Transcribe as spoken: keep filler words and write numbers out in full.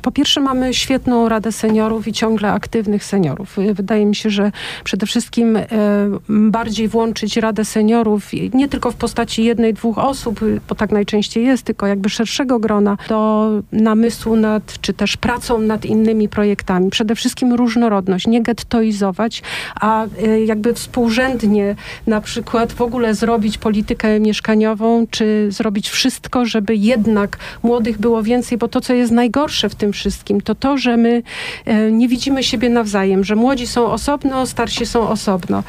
Po pierwsze mamy świetną Radę Seniorów i ciągle aktywnych seniorów. Wydaje mi się, że przede wszystkim e, bardziej włączyć Radę Seniorów, nie tylko w postaci jednej, dwóch osób, bo tak najczęściej jest, tylko jakby szerszego grona, do namysłu nad, czy też pracą nad innymi projektami. Przede wszystkim różnorodność, nie gettoizować, a e, jakby współrzędnie na przykład w ogóle zrobić politykę mieszkaniową, czy zrobić wszystko, żeby jednak młodych było więcej, bo to, co jest najgorsze w tym wszystkim, to to, że my e, nie widzimy siebie nawzajem, że młodzi są osobno, starsi są osobno.